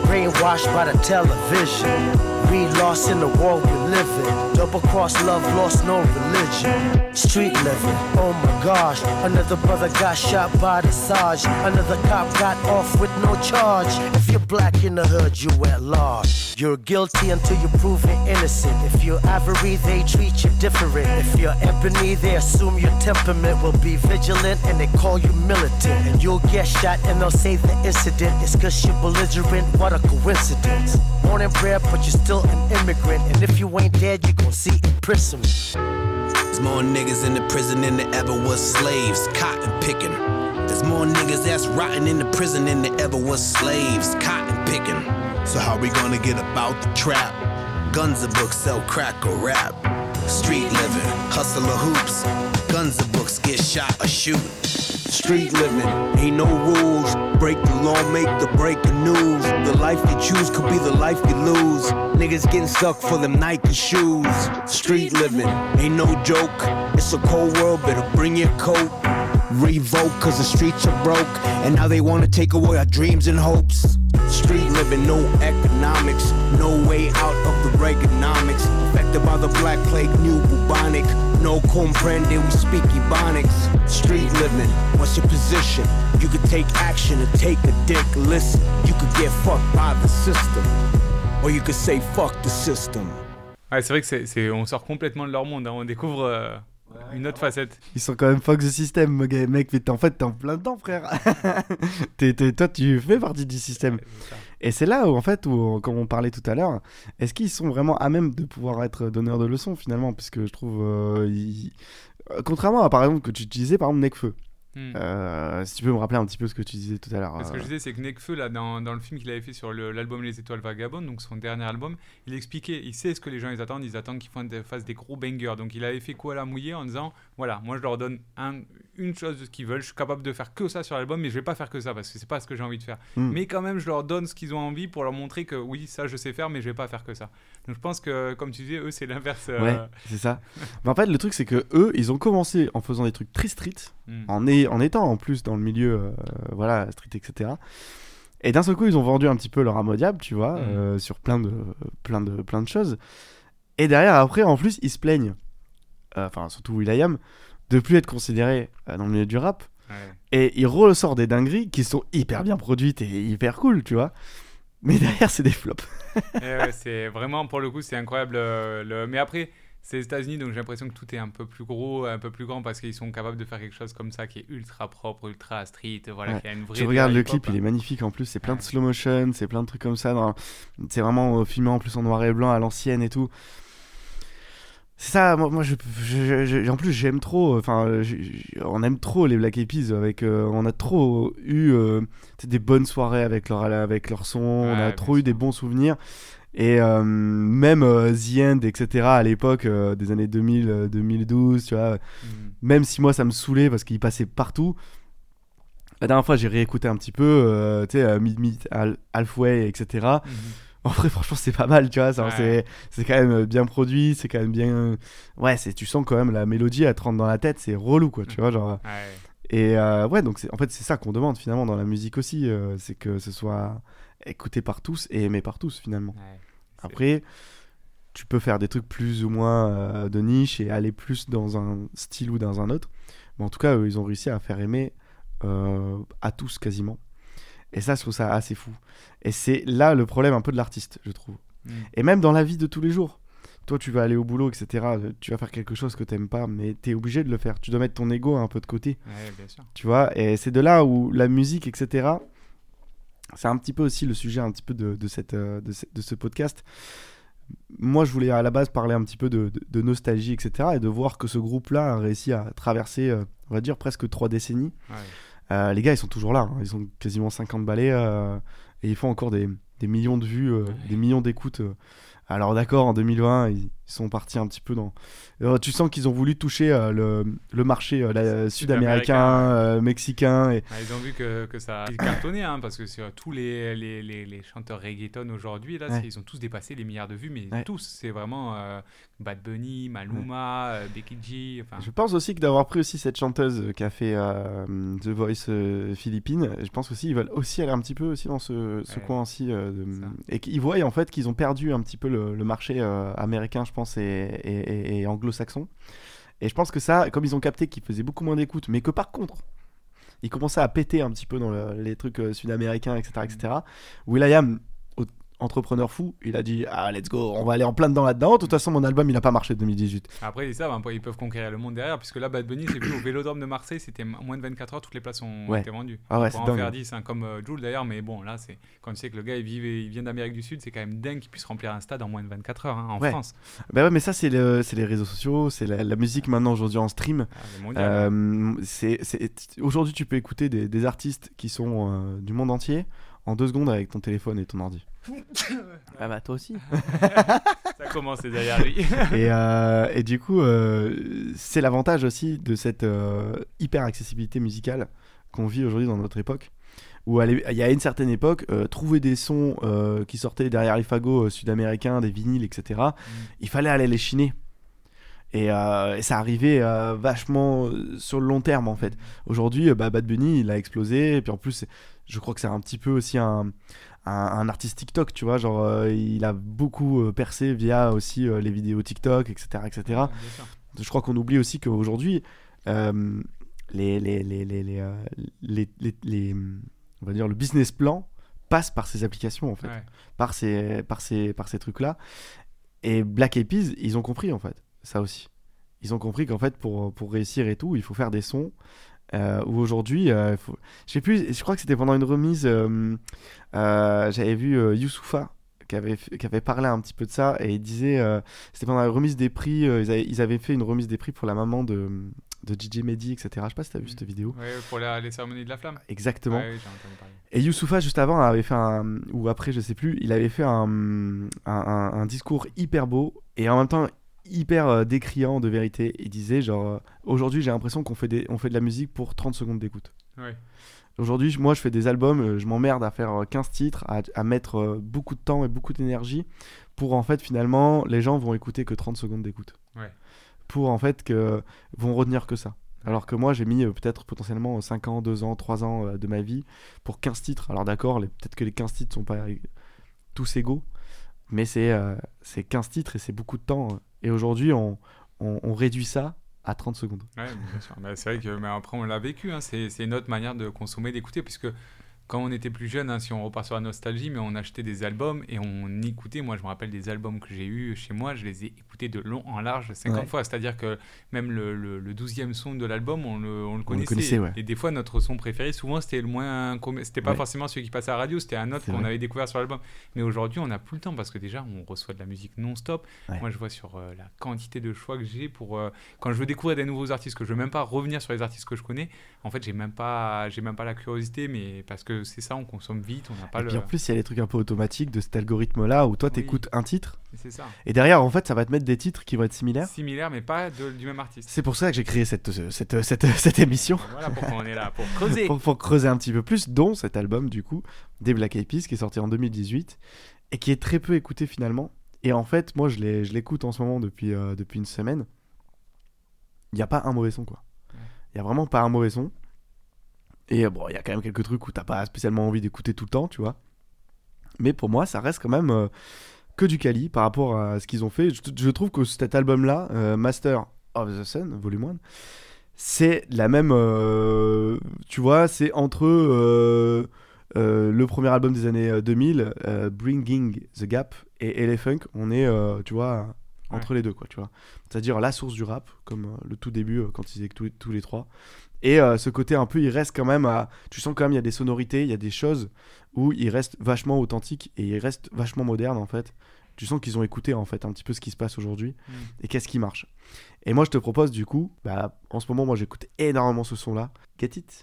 brainwashed by the television. We lost in the world we live in. Double cross love, lost no religion. Street living, oh my gosh. Another brother got shot by the Sarge. Another cop got off with no charge. If you're black in the hood, you at large. You're guilty until you're proven innocent. If you're Ivory, they treat you different. If you're Ebony, they assume your temperament will be vigilant and they call you militant. And you'll get shot and they'll say the incident is cause you're belligerent. What a coincidence. Born and bred, but you're still an immigrant. And if you ain't dead, you gon' see imprisonment. There's more niggas in the prison than there ever was slaves, cotton picking. There's more niggas that's rotting in the prison than there ever was slaves, cotton picking. So how we gonna get about the trap? Guns and books, sell crack or rap. Street living, hustle or hoops. Guns and books, get shot or shoot. Street living, ain't no rules. Break the law, make the breaking news. The life you choose could be the life you lose. Niggas getting stuck for them Nike shoes. Street living, ain't no joke. It's a cold world, better bring your coat. Revoke, cause the streets are broke. And now they wanna take away our dreams and hopes. Street living, no economics. No way out of the Reaganomics. Affected by the black plague, new bubonic. No comprende, we speak Ebonics. Street living, what's your position? You could take action and take a dick. Listen, you could get fucked by the system. Or you could say fuck the system. Ouais, c'est vrai que c'est, c'est, on sort complètement de leur monde, hein. On découvre euh, ouais, une autre facette. Ils sont quand même fuck the system, mec, mais en fait t'es en plein dedans, frère. t'es, t'es, toi tu fais partie du système. Ouais, c'est et c'est là où en fait, où, comme on parlait tout à l'heure, est-ce qu'ils sont vraiment à même de pouvoir être donneurs de leçons finalement, puisque je trouve, euh, ils... contrairement à par exemple que tu utilisais par exemple Nekfeu. Hmm. Euh, si tu peux me rappeler un petit peu ce que tu disais tout à l'heure. Ce que je disais, c'est que Nekfeu, là, dans, dans le film qu'il avait fait sur le, l'album Les Étoiles Vagabondes, donc son dernier album, il expliquait, il sait ce que les gens ils attendent, ils attendent qu'ils fassent des gros bangers. Donc il avait fait quoi là mouillé en disant, voilà, moi je leur donne un, une chose de ce qu'ils veulent, je suis capable de faire que ça sur l'album, mais je vais pas faire que ça parce que c'est pas ce que j'ai envie de faire. Hmm. Mais quand même, je leur donne ce qu'ils ont envie pour leur montrer que oui, ça je sais faire, mais je vais pas faire que ça. Donc je pense que, comme tu disais, eux c'est l'inverse. Euh... Ouais, c'est ça. Mais en fait, le truc c'est que eux, ils ont commencé en faisant des trucs très street, hmm. en, est, en étant en plus dans le milieu, euh, voilà, street, et cetera. Et d'un seul coup, ils ont vendu un petit peu leur âme au diable, tu vois, mmh. euh, sur plein de, plein, de, plein de choses. Et derrière, après, en plus, ils se plaignent, enfin, euh, surtout will.i.am, de plus être considérés euh, dans le milieu du rap. Ouais. Et ils ressortent des dingueries qui sont hyper bien produites et hyper cool, tu vois. Mais derrière, c'est des flops. Et ouais, c'est vraiment, pour le coup, c'est incroyable. Euh, le... Mais après... C'est les États-Unis, donc j'ai l'impression que tout est un peu plus gros, un peu plus grand, parce qu'ils sont capables de faire quelque chose comme ça qui est ultra propre, ultra street, voilà, ouais. qui a une vraie. Tu regardes le clip, il est magnifique en plus, c'est plein ouais. de slow motion, c'est plein de trucs comme ça, dans... c'est vraiment euh, filmé en plus en noir et blanc à l'ancienne et tout. C'est ça, moi, moi je, je, je, en plus j'aime trop, enfin, on aime trop les Black Eyed Peas, avec, euh, on a trop eu euh, des bonnes soirées avec leur, avec leur son, ouais, on a trop eu sûr. Des bons souvenirs. Et euh, même euh, The End, et cetera à l'époque euh, des années deux mille, euh, deux mille douze, tu vois, mm. même si moi ça me saoulait parce qu'il passait partout. La dernière fois j'ai réécouté un petit peu, euh, tu sais, euh, Meet Me Halfway, et cetera. Mm. En vrai, franchement, c'est pas mal, tu vois, ça, ouais. c'est, c'est quand même bien produit, c'est quand même bien. Ouais, c'est, tu sens quand même la mélodie, elle te rentre dans la tête, c'est relou, quoi, tu vois, genre. Ouais. Et euh, ouais, donc c'est, en fait, c'est ça qu'on demande finalement dans la musique aussi, euh, c'est que ce soit écouté par tous et aimé par tous finalement. Ouais, après, tu peux faire des trucs plus ou moins euh, de niche et aller plus dans un style ou dans un autre. Mais en tout cas, eux, ils ont réussi à faire aimer euh, à tous quasiment. Et ça, je trouve ça assez fou. Et c'est là le problème un peu de l'artiste, je trouve. Mmh. Et même dans la vie de tous les jours. Toi, tu vas aller au boulot, et cetera. Tu vas faire quelque chose que t'aimes pas, mais t'es obligé de le faire. Tu dois mettre ton ego un peu de côté. Ouais, bien sûr. Tu vois, et c'est de là où la musique, et cetera. C'est un petit peu aussi le sujet un petit peu de, de, cette, de, ce, de ce podcast. Moi, je voulais à la base parler un petit peu de, de, de nostalgie, et cetera. Et de voir que ce groupe-là a réussi à traverser, euh, on va dire, presque trois décennies. Ouais. Euh, les gars, ils sont toujours là. Hein. Ils ont quasiment cinquante balais euh, et ils font encore des, des millions de vues, euh, ouais. des millions d'écoutes. Euh. Alors d'accord, en deux mille vingt, ils Ils sont partis un petit peu dans. Euh, tu sens qu'ils ont voulu toucher euh, le, le marché euh, la- sud-américain, euh, mexicain. Et... Ah, ils ont vu que, que ça a cartonné, hein, parce que sur tous les, les, les, les chanteurs reggaeton aujourd'hui, là, Ouais. c'est- ils ont tous dépassé les milliards de vues, mais Ouais. tous. C'est vraiment euh, Bad Bunny, Maluma, euh, Becky G. Enfin, Je pense aussi que d'avoir pris aussi cette chanteuse qui a fait euh, The Voice euh, Philippines, je pense aussi ils veulent aussi aller un petit peu aussi dans ce, ce Ouais, coin aussi euh, de- ça. et qu'ils voient en fait qu'ils ont perdu un petit peu le, le marché euh, américain, je pense, et, et, et- et anglo-saxon. Et je pense que ça, comme ils ont capté qu'ils faisaient beaucoup moins d'écoute, mais que par contre ils commençaient à péter un petit peu dans le- les trucs euh, sud-américains, et cetera, et cetera. will.i.am, au- entrepreneur fou, il a dit ah let's go, on va aller en plein dedans là-dedans. De toute façon mon album il a pas marché de deux mille dix-huit. Après, ils savent, hein, ils peuvent conquérir le monde derrière, puisque là, Bad Bunny, c'est vu au Vélodrome de Marseille, c'était m- moins de vingt-quatre heures, toutes les places ont Ouais. été vendues. Ah ouais, On c'est pourrait en dingue. faire dix, hein, comme euh, Jul d'ailleurs, mais bon, là, c'est quand tu sais que le gars, il, vive, il vient d'Amérique du Sud, c'est quand même dingue qu'il puisse remplir un stade en moins de vingt-quatre heures, hein, en Ouais. France. Bah ouais, mais ça c'est le- c'est les réseaux sociaux, c'est la, la musique maintenant aujourd'hui en stream. Ah, le mondial, hein. Euh, c'est, c'est- Aujourd'hui, tu peux écouter des, des artistes qui sont euh, du monde entier en deux secondes avec ton téléphone et ton ordi. Ah bah toi aussi. Ça commence, c'est derrière lui. et, euh, et du coup, euh, c'est l'avantage aussi de cette euh, hyper accessibilité musicale qu'on vit aujourd'hui dans notre époque. Où à l'é- il y a une certaine époque, euh, trouver des sons euh, qui sortaient derrière les fagots euh, sud-américains, des vinyles, et cetera, il fallait aller les chiner. Et, euh, et ça arrivait euh, vachement euh, sur le long terme en fait. Aujourd'hui, euh, bah, Bad Bunny il a explosé. Et puis en plus, c'est- je crois que c'est un petit peu aussi un, un, un artiste TikTok, tu vois. Genre, euh, il a beaucoup euh, percé via aussi euh, les vidéos TikTok, et cetera, et cetera. Ouais, bien sûr. Je crois qu'on oublie aussi qu'aujourd'hui, euh, les, les, les, les, les, euh, les, les- les- on va dire le business plan passe par ces applications en fait, Ouais. par ces, par ces, par ces trucs-là. Et Black Eyed Peas, ils ont compris en fait, ça aussi. Ils ont compris qu'en fait, pour, pour réussir et tout, il faut faire des sons. Euh, où aujourd'hui, euh, faut... je sais plus, je crois que c'était pendant une remise, euh, euh, j'avais vu euh, Youssoupha qui avait, f- qui avait parlé un petit peu de ça et il disait, euh, c'était pendant la remise des prix, euh, ils, avaient, ils avaient fait une remise des prix pour la maman de, de D J Mehdi, et cetera. Je sais pas si t'as vu Mm. cette vidéo. Ouais, pour la- les cérémonies de la flamme. Exactement. Ouais, oui, j'ai entendu parler. Et Youssoupha, juste avant, avait fait un. Ou après, je sais plus, il avait fait un, un, un- un discours hyper beau et en même temps hyper euh, décriant de vérité. Il disait genre, euh, aujourd'hui, j'ai l'impression qu'on fait, des, on fait de la musique pour trente secondes d'écoute. Ouais. Aujourd'hui, je- moi, je fais des albums, euh, je m'emmerde à faire euh, quinze titres, à, à mettre euh, beaucoup de temps et beaucoup d'énergie pour en fait, finalement, les gens vont écouter que trente secondes d'écoute. Ouais. Pour en fait, que vont retenir que ça. Alors que moi, j'ai mis euh, peut-être potentiellement cinq ans, deux ans, trois ans euh, de ma vie pour quinze titres. Alors d'accord, les- peut-être que les quinze titres sont pas euh, tous égaux, mais c'est euh, c'est quinze titres et c'est beaucoup de temps. euh. Et aujourd'hui, on, on, on réduit ça à trente secondes. Ouais, bien sûr. Bah, c'est vrai que mais après, on l'a vécu. Hein. C'est, c'est une autre manière de consommer, d'écouter, puisque quand on était plus jeune, hein, si on repart sur la nostalgie, mais on achetait des albums et on écoutait. Moi, je me rappelle des albums que j'ai eus chez moi, je les ai écoutés de long en large cinquante Ouais. fois. C'est-à-dire que même le, le, le douzième son de l'album, on le, on le connaissait. connaissait, ouais. Et des fois, notre son préféré, souvent, c'était le moins. comm- C'était pas Ouais. forcément celui qui passait à la radio, c'était un autre C'est qu'on vrai. avait découvert sur l'album. Mais aujourd'hui, on n'a plus le temps parce que déjà, on reçoit de la musique non-stop. Ouais. Moi, je vois sur euh, la quantité de choix que j'ai pour. euh, quand je veux découvrir des nouveaux artistes, que je veux même pas revenir sur les artistes que je connais, en fait, j'ai même pas, j'ai même pas la curiosité, mais parce que c'est ça, on consomme vite, on n'a pas Et le. puis en plus, il y a les trucs un peu automatiques de cet algorithme-là où toi, Oui. t'écoutes un titre C'est ça. et derrière, en fait, ça va te mettre des titres qui vont être similaires. Similaire, mais pas de- du même artiste. C'est pour ça que j'ai créé cette, cette, cette, cette émission. Voilà pourquoi on est là, pour creuser. pour, pour creuser un petit peu plus, dont cet album du coup des Black Eyed Peas qui est sorti en deux mille dix-huit et qui est très peu écouté finalement. Et en fait, moi je, l'ai- je l'écoute en ce moment depuis, euh, depuis une semaine. Il n'y a pas un mauvais son quoi. Il n'y a vraiment pas un mauvais son. Et euh, bon, il y a quand même quelques trucs où t'as pas spécialement envie d'écouter tout le temps, tu vois. Mais pour moi, ça reste quand même euh, que du quali par rapport à ce qu'ils ont fait. Je, je trouve que cet album-là, euh, Master of the Sun, volume un, c'est la même. euh, tu vois, c'est entre euh, euh, le premier album des années deux mille, euh, Bringing the Gap, et Elephunk. On est, euh, tu vois, entre les deux, quoi, tu vois. C'est-à-dire la source du rap, comme euh, le tout début, euh, quand ils étaient tous, tous les trois. Et euh, ce côté un peu, il reste quand même à. Tu sens quand même, il y a des sonorités, il y a des choses où il reste vachement authentique et il reste vachement moderne, en fait. Tu sens qu'ils ont écouté, en fait, un petit peu ce qui se passe aujourd'hui Mm. et qu'est-ce qui marche. Et moi, je te propose, du coup, bah, en ce moment, moi, j'écoute énormément ce son-là. Get it?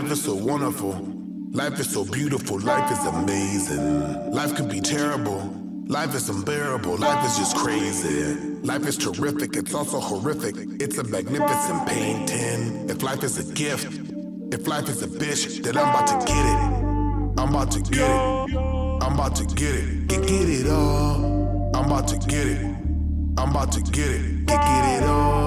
Life is so wonderful. Life is so beautiful. Life is amazing. Life could be terrible. Life is unbearable. Life is just crazy. Life is terrific. It's also horrific. It's a magnificent painting. If life is a gift, if life is a bitch, then I'm about to get it. I'm about to get it. I'm about to get it. Get, get it all. I'm about to get it. I'm about to get it. Get, get it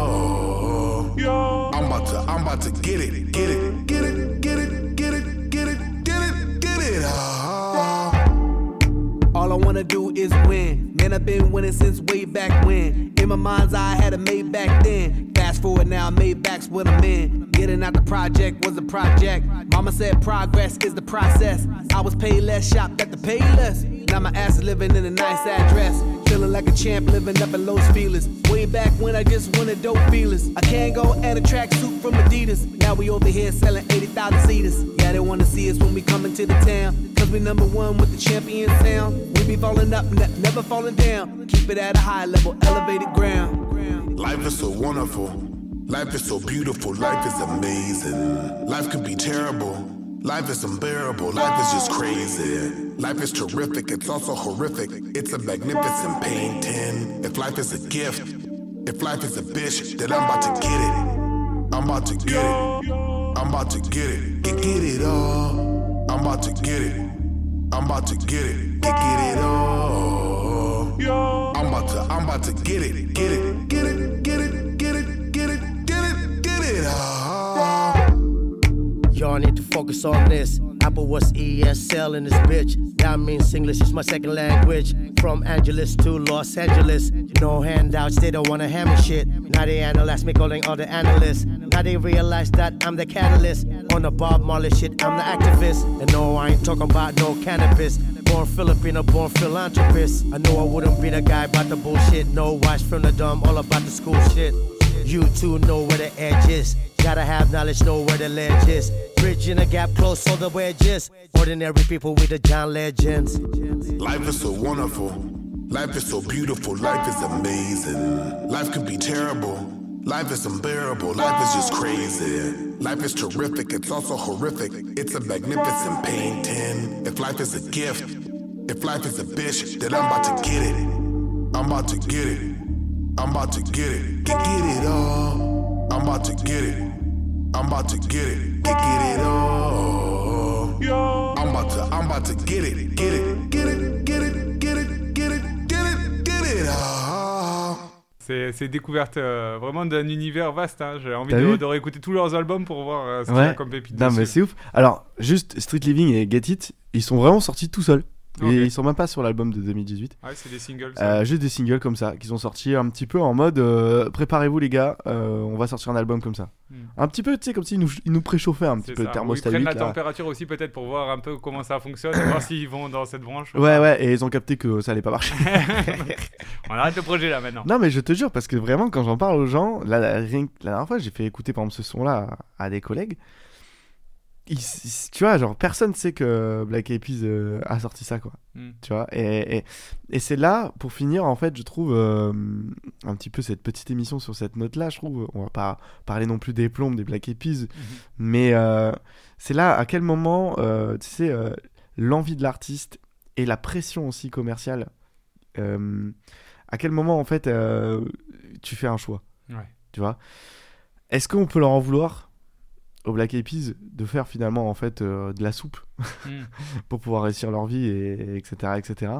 all. I'm about to, I'm about to get it. Get it. Get it. Get it. Get it. Get it. Get it. Get it all. All I wanna do is win. Man, I've been winning since way back when. In my mind's eye, I had a made back then. Fast forward now, made back's what I'm in. Getting out the project was a project. Mama said progress is the process. I was paid less, shopped at the pay less. Now my ass is living in a nice address. Feeling like a champ, living up in Los Feliz. Way back when I just wanted dope feelers. I can't go and a tracksuit from Adidas. Now we over here selling eighty thousand seaters. Yeah, they wanna see us when we come into the town. Cause we number one with the champion sound. We be falling up, ne- never falling down. Keep it at a high level, elevated ground. Life is so wonderful. Life is so beautiful. Life is amazing. Life could be terrible. Life is unbearable. Life is just crazy. Life is terrific. It's also horrific. It's a magnificent painting. If life is a gift, if life is a bitch, then I'm about to get it. I'm about to get it. I'm about to get it. Get, get it all. I'm about to get it. I'm about to get it. Get, get it all. I'm about to, I'm about to get it. Get it. Get it. Get it. Get it. Get it. Get it. Get it all. Y'all need to focus on this. Apple was E S L in this bitch. That means English is my second language. From Angeles to Los Angeles. No handouts, they don't wanna hand me shit. Now they analyze me calling all the analysts. Now they realize that I'm the catalyst. On the Bob Marley shit, I'm the activist. And no, I ain't talking about no cannabis. Born Filipino, born philanthropist. I know I wouldn't be the guy about the bullshit. No watch from the dumb, all about the school shit. You two know where the edge is. Gotta have knowledge, know where the ledge is. Bridging a gap close all the wedges. Ordinary people with the John Legends. Life is so wonderful. Life is so beautiful. Life is amazing. Life could be terrible. Life is unbearable. Life is just crazy. Life is terrific. It's also horrific. It's a magnificent painting. If life is a gift, if life is a bitch, then I'm about to get it. I'm about to get it. I'm about to get it. Get, get it all. I'm about to get it. I'm about to get it. Get, get it all. I'm about to, I'm about to get it. Get it. Get it. Get it. Get it. Get it. Get it. Get it all. C'est, c'est découverte euh, vraiment d'un univers vaste. Hein. J'ai envie T'as de, vu de réécouter tous leurs albums pour voir euh, ce qu'il y a Ouais. comme pépite Non, dessus. mais c'est ouf. Alors, juste Street Living et Get It, ils sont vraiment sortis tout seuls. Ok. Et ils sont même pas sur l'album de deux mille dix-huit. Ouais, c'est des singles. ça. Euh, juste des singles comme ça, qui sont sortis un petit peu en mode euh, préparez-vous les gars, euh, on va sortir un album comme ça. Hmm. Un petit peu, tu sais, comme s'ils nous, ils nous préchauffaient un petit C'est peu ça. Ou ils thermostatique. prennent la là. température aussi peut-être pour voir un peu comment ça fonctionne et voir s'ils vont dans cette branche. Ouais, ouais, et ils ont capté que ça allait pas marcher. On arrête le projet là maintenant. Non, mais je te jure, parce que vraiment, quand j'en parle aux gens, là, la, rien que- la dernière fois, j'ai fait écouter par exemple ce son-là à, à des collègues. Ils- ils- tu vois, genre, personne sait que Black Eyed Peas euh, a sorti ça, quoi. Hmm. Tu vois, et, et, et c'est là, pour finir, en fait, je trouve euh, un petit peu cette petite émission sur cette note-là, je trouve. On va pas parler non plus des plombs, des Black Eyed Peas, Mhm. mais euh, c'est là à quel moment, euh, tu sais, euh, l'envie de l'artiste et la pression aussi commerciale, euh, à quel moment, en fait, euh, tu fais un choix, Ouais. tu vois. Est-ce qu'on peut leur en vouloir aux Black Eyed Peas de faire finalement, en fait, euh, de la soupe Hmm. pour pouvoir réussir leur vie, et, etc. etc.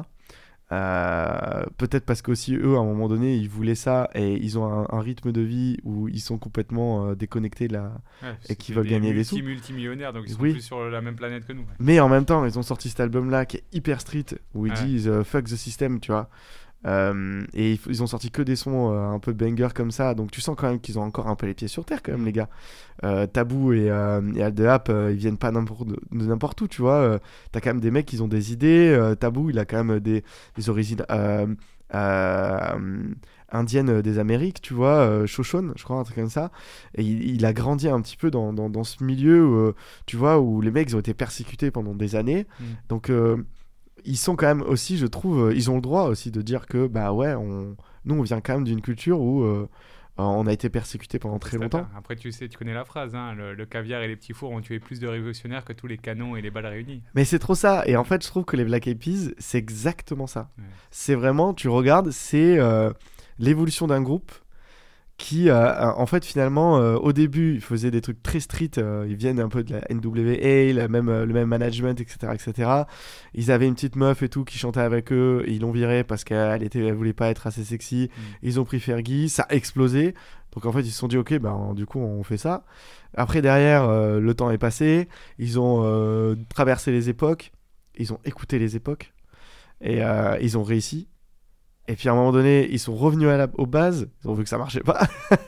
Euh, peut-être parce qu'aussi eux, à un moment donné, ils voulaient ça et ils ont un, un rythme de vie où ils sont complètement euh, déconnectés de la... Ouais, Et qui c'est veulent gagner des multi, sous. multimillionnaires, donc ils sont Oui. plus sur la même planète que nous. Ouais. Mais en même temps, ils ont sorti cet album-là qui est hyper street, où ils Ouais. disent euh, fuck the system, tu vois. Euh, et ils, f- ils ont sorti que des sons euh, un peu banger comme ça, donc tu sens quand même qu'ils ont encore un peu les pieds sur terre quand même, les gars. Euh, Tabou et, euh, et Al de Hap, euh, ils viennent pas n'importe, de n'importe où, tu vois. Euh, t'as quand même des mecs qui ont des idées. euh, Tabou, il a quand même des, des origines euh, euh, indiennes des Amériques, tu vois. euh, Shoshone, je crois, un truc comme ça. Et il, il a grandi un petit peu dans, dans, dans ce milieu, où, euh, tu vois, où les mecs ils ont été persécutés pendant des années. Mm. Donc euh, ils sont quand même aussi, je trouve, euh, ils ont le droit aussi de dire que bah ouais, on, nous on vient quand même d'une culture où euh, on a été persécuté pendant très longtemps. Après, tu sais, tu connais la phrase, hein, le, le caviar et les petits fours ont tué plus de révolutionnaires que tous les canons et les balles réunis. Mais c'est trop ça. Et en fait, je trouve que les Black Eyed Peas, c'est exactement ça. Ouais. C'est vraiment, tu regardes, c'est euh, l'évolution d'un groupe qui, euh, en fait, finalement, euh, au début, ils faisaient des trucs très street. Euh, ils viennent un peu de la N W A, la même, euh, le même management, et cetera, et cetera. Ils avaient une petite meuf et tout qui chantait avec eux. Et ils l'ont virée parce qu'elle était, elle voulait pas être assez sexy. Mm. Ils ont pris Fergie, ça a explosé. Donc en fait, ils se sont dit, ok, ben du coup, on fait ça. Après, derrière, euh, le temps est passé. Ils ont euh, traversé les époques. Ils ont écouté les époques. Et euh, ils ont réussi. Et puis à un moment donné, ils sont revenus à la, aux bases, ils ont vu que ça marchait pas.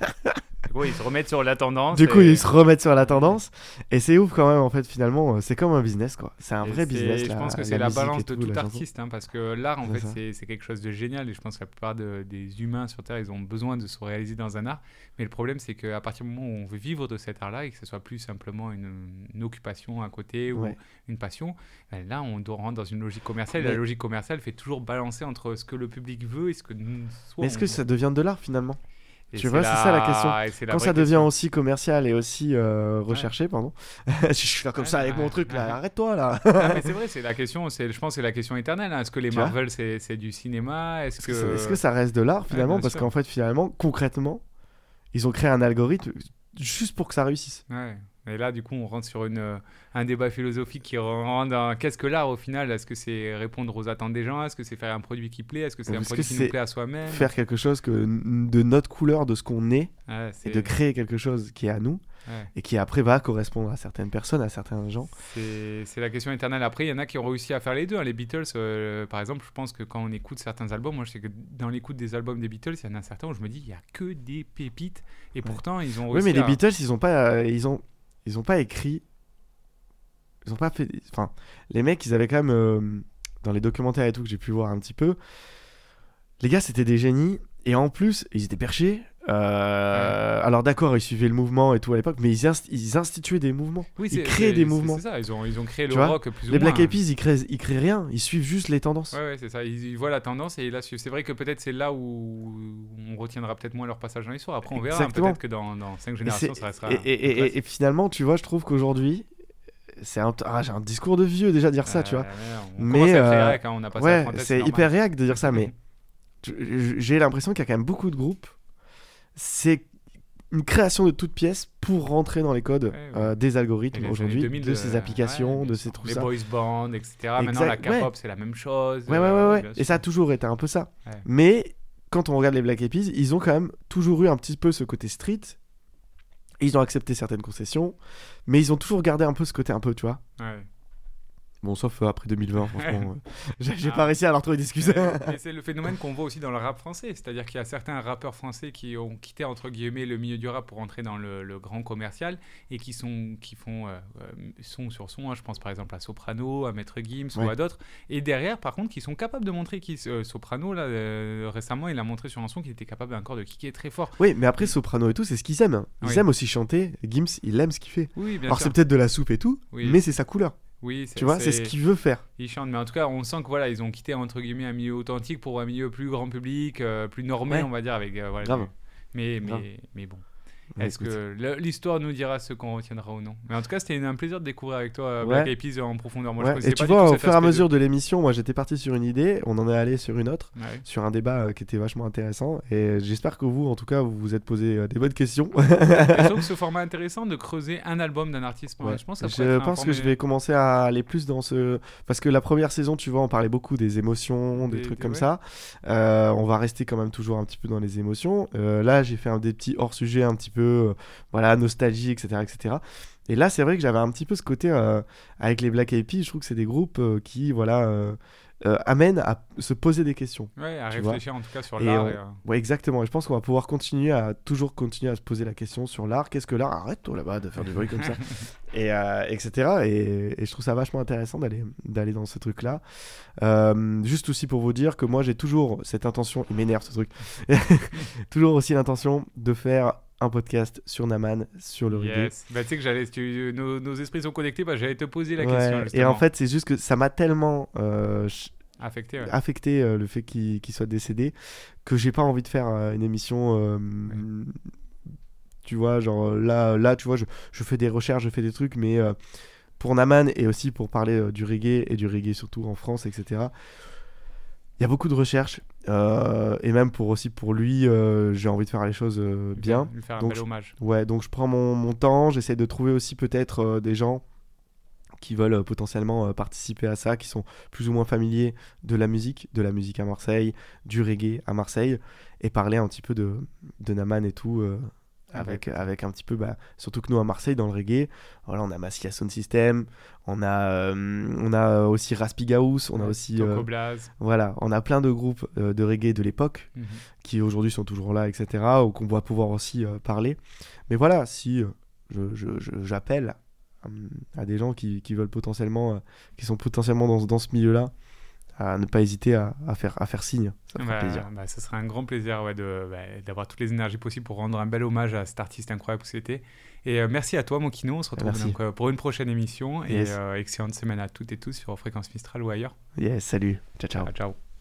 Du coup, ils se remettent sur la tendance. Du coup, et... ils se remettent sur la tendance. Et c'est ouf quand même, en fait, finalement. C'est comme un business, quoi. C'est un et vrai c'est... business. Je la, pense que la c'est la balance tout, de tout la artiste, hein, parce que l'art, en c'est fait, ça. c'est, c'est quelque chose de génial. Et je pense que la plupart de, des humains sur Terre, ils ont besoin de se réaliser dans un art. Mais le problème, c'est qu'à partir du moment où on veut vivre de cet art-là et que ce soit plus simplement une, une occupation à côté ou ouais. une passion, ben là, on doit rentrer dans une logique commerciale. Mais... Et la logique commerciale fait toujours balancer entre ce que le public veut et ce que nous... Mais est-ce on... que ça devient de l'art, finalement ? Et tu vois, la... c'est ça la question. La Quand ça devient question. aussi commercial et aussi euh, recherché, ouais. pardon. Je suis là comme ouais, ça avec ouais, mon truc, là. Ouais. Arrête-toi, là. Non, mais c'est vrai, c'est la question, c'est, je pense que c'est la question éternelle. Hein. Est-ce que les tu Marvel, c'est, c'est du cinéma ? Est-ce, est-ce, que... que est-ce que ça reste de l'art, finalement ? Ouais, parce sûr. Qu'en fait, finalement, concrètement, ils ont créé un algorithme juste pour que ça réussisse. Ouais. Et là, du coup, on rentre sur une, euh, un débat philosophique qui rentre dans qu'est-ce que l'art au final ? Est-ce que c'est répondre aux attentes des gens ? Est-ce que c'est faire un produit qui plaît ? Est-ce que c'est Ou un est-ce produit qui nous plaît à soi-même ? Faire quelque chose que, de notre couleur, de ce qu'on est, ouais, c'est... et de créer quelque chose qui est à nous, ouais. et qui après va correspondre à certaines personnes, à certains gens. C'est, c'est la question éternelle. Après, il y en a qui ont réussi à faire les deux. Hein. Les Beatles, euh, par exemple, je pense que quand on écoute certains albums, moi je sais que dans l'écoute des albums des Beatles, il y en a certains où je me dis, il n'y a que des pépites. Et ouais. pourtant, ils ont réussi Oui, mais à... les Beatles, ils n'ont pas... Euh, ils ont... Ils ont pas écrit, ils ont pas fait, enfin, les mecs, ils avaient quand même, euh, dans les documentaires et tout que j'ai pu voir un petit peu, les gars, c'était des génies, et en plus, ils étaient perchés, euh, ouais. alors d'accord, ils suivaient le mouvement et tout à l'époque, mais ils, inst- ils instituaient des mouvements, oui, ils créaient c'est, des c'est, mouvements. C'est ça, ils ont, ils ont créé tu le vois, rock plus ou les moins. Black Eyed Peas, ils créent, ils créent rien, ils suivent juste les tendances. Ouais, ouais, c'est ça, ils, ils voient la tendance et là, c'est vrai que peut-être c'est là où on retiendra peut-être moins leur passage dans l'histoire. Après, on verra, exactement. Peut-être que dans, dans cinq générations, ça restera... Et, et, et, et, et finalement, tu vois, je trouve qu'aujourd'hui, c'est un, ah, j'ai un discours de vieux déjà dire ça, euh, tu vois. On mais euh, réac, hein, on a passé ouais, la trentaine, c'est, c'est hyper réac de dire ça, mais j'ai l'impression qu'il y a quand même beaucoup de groupes. C'est une création de toutes pièces pour rentrer dans les codes ouais, ouais. Euh, des algorithmes aujourd'hui, deux mille, de ces applications, ouais, de ces trucs. Les ça. boys bands, et cetera. Exact, Maintenant, la K-pop, ouais. c'est la même chose. Ouais, ouais, ouais. ouais. Et ça a toujours été un peu ça. Ouais. Mais quand on regarde les Black Eyed Peas, ils ont quand même toujours eu un petit peu ce côté street. Ils ont accepté certaines concessions, mais ils ont toujours gardé un peu ce côté un peu, tu vois. Ouais. Bon, sauf euh, après deux mille vingt, franchement, euh, j'ai, j'ai ah, pas réussi à leur trouver des excuses. Mais c'est le phénomène qu'on voit aussi dans le rap français, c'est-à-dire qu'il y a certains rappeurs français qui ont quitté entre guillemets le milieu du rap pour entrer dans le, le grand commercial et qui sont qui font euh, son sur son. Hein, je pense par exemple à Soprano, à Maître Gims ouais. ou à d'autres. Et derrière, par contre, qui sont capables de montrer qui euh, Soprano là euh, récemment, il a montré sur un son qu'il était capable encore de kicker très fort. Oui, mais après Soprano et tout, c'est ce qu'ils aiment. Hein. Ils oui. aiment aussi chanter. Gims, il aime ce qu'il fait. Oui, bien Alors sûr. c'est peut-être de la soupe et tout, oui. mais c'est sa couleur. Oui, c'est, tu vois, c'est... c'est ce qu'il veut faire. Il chante, mais en tout cas, on sent que voilà, ils ont quitté entre guillemets un milieu authentique pour un milieu plus grand public, euh, plus normé, ouais. on va dire, avec euh, voilà. Grave. Mais Grave. mais mais bon. Ouais, Est-ce écoute. que l'histoire nous dira ce qu'on retiendra ou non ? Mais en tout cas, c'était un plaisir de découvrir avec toi Black Eyed Peas en profondeur. Moi, ouais. je et tu pas vois, du au fur et à mesure de... de l'émission, moi, j'étais parti sur une idée, on en est allé sur une autre, ouais. sur un débat euh, qui était vachement intéressant. Et j'espère que vous, en tout cas, vous vous êtes posé euh, des bonnes questions. Je trouve que ce format intéressant de creuser un album d'un artiste. Ouais. Je pense, que, ça je pense format... que je vais commencer à aller plus dans ce, parce que la première saison, tu vois, on parlait beaucoup des émotions, des, des trucs des, comme ouais. ça. Euh, on va rester quand même toujours un petit peu dans les émotions. Euh, là, j'ai fait un des petits hors sujet, un petit peu, euh, voilà, nostalgie, et cetera, et cetera. Et là, c'est vrai que j'avais un petit peu ce côté euh, avec les Black Eyed Peas. Je trouve que c'est des groupes euh, qui, voilà, euh, euh, amènent à se poser des questions. Ouais, à réfléchir vois. En tout cas sur et l'art. On... Et, euh... Ouais, exactement. Et je pense qu'on va pouvoir continuer à toujours continuer à se poser la question sur l'art. Qu'est-ce que l'art ? Arrête-toi là-bas de faire du bruit comme ça. Et euh, et cetera. Et, et je trouve ça vachement intéressant d'aller d'aller dans ce truc-là. Euh, juste aussi pour vous dire que moi, j'ai toujours cette intention. Il m'énerve ce truc. Toujours aussi l'intention de faire un podcast sur Naman, sur le reggae. Yes. Bah, tu sais que j'allais, tu, nos, nos esprits sont connectés, bah, j'allais te poser la ouais, question. Justement. Et en fait, c'est juste que ça m'a tellement euh, ch- affecté, ouais. affecté euh, le fait qu'il, qu'il soit décédé, que j'ai pas envie de faire euh, une émission. Euh, Ouais. Tu vois, genre là, là tu vois, je, je fais des recherches, je fais des trucs, mais euh, pour Naman et aussi pour parler euh, du reggae et du reggae surtout en France, et cetera. Il y a beaucoup de recherches euh, et même pour aussi pour lui, euh, j'ai envie de faire les choses euh, bien. Lui faire un Donc, bel je- hommage. Ouais, donc je prends mon, mon temps, j'essaie de trouver aussi peut-être euh, des gens qui veulent euh, potentiellement euh, participer à ça, qui sont plus ou moins familiers de la musique, de la musique à Marseille, du reggae à Marseille, et parler un petit peu de, de Naman et tout, euh, Ah, avec, bah, avec un petit peu, bah, surtout que nous à Marseille, dans le reggae, voilà, on a Massia Sound System, on a, euh, on a aussi Raspigaous, on a ouais, aussi... Coco euh, Blaze. voilà, on a plein de groupes euh, de reggae de l'époque, Mhm. qui aujourd'hui sont toujours là, et cetera, ou qu'on va pouvoir aussi euh, parler. Mais voilà, si euh, je, je- je- j'appelle euh, à des gens qui, qui veulent potentiellement, euh, qui sont potentiellement dans, dans ce milieu-là, à ne pas hésiter à, à faire, à faire signe, ça me fera Bah, plaisir. bah, ce serait un grand plaisir ouais, de, bah, d'avoir toutes les énergies possibles pour rendre un bel hommage à cet artiste incroyable que c'était. Et euh, merci à toi, Mokino. On se retrouve Merci. donc, euh, pour une prochaine émission. Yes. Et euh, excellente semaine à toutes et tous sur Fréquence Mistral ou ailleurs. Yes, salut, ciao ciao. Ciao, ciao.